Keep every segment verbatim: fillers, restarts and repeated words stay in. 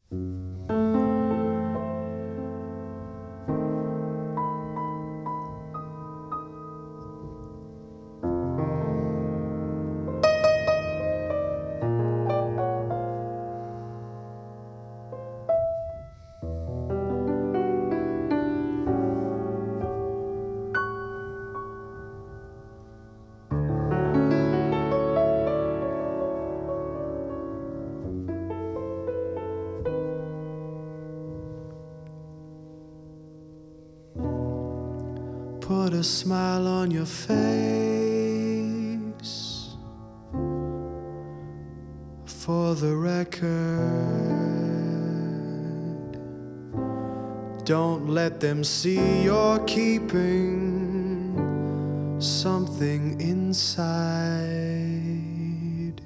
Put a smile on your face for the record. Don't let them see you're keeping something inside.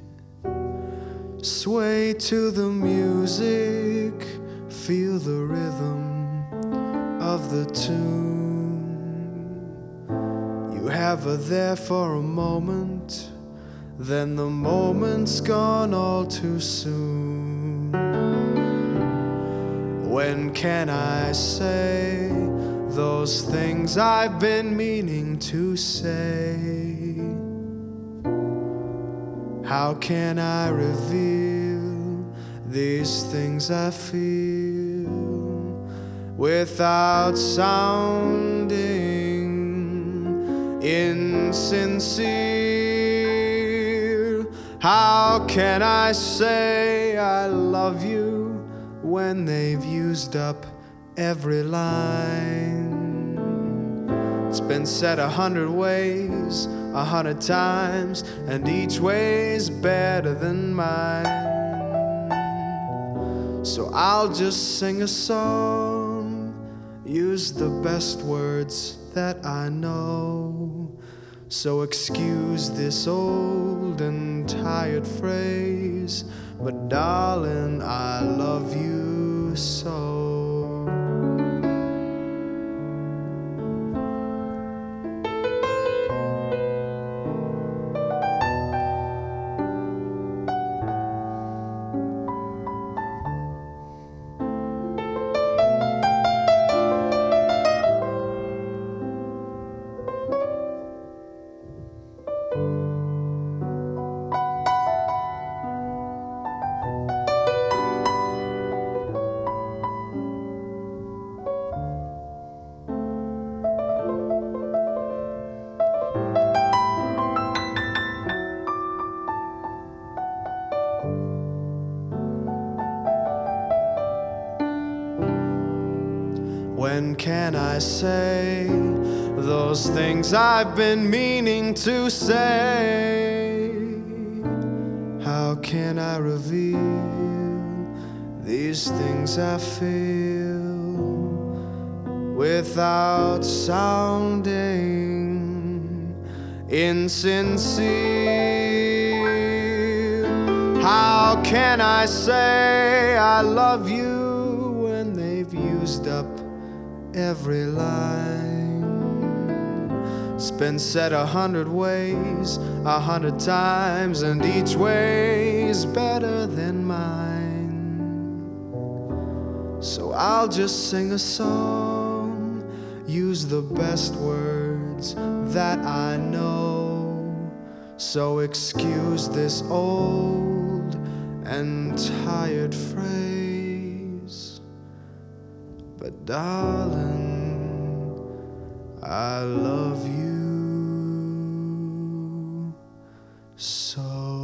Sway to the music, feel the rhythm of the tune. You have her there for a moment, then the moment's gone all too soon. When can I say those things I've been meaning to say? How can I reveal these things I feel without sounding insincere? How can I say I love you when they've used up every line? It's been said a hundred ways, a hundred times, and each way's better than mine. So I'll just sing a song, use the best words that I know. So excuse this old and tired phrase, but darling, I love you so. When can I say those things I've been meaning to say? How can I reveal these things I feel without sounding insincere? How can I say I love you when they've used up every line? It's been said a hundred ways, a hundred times, and each way's better than mine. So I'll just sing a song, use the best words that I know. So excuse this old and tired phrase, but darling, I love you so.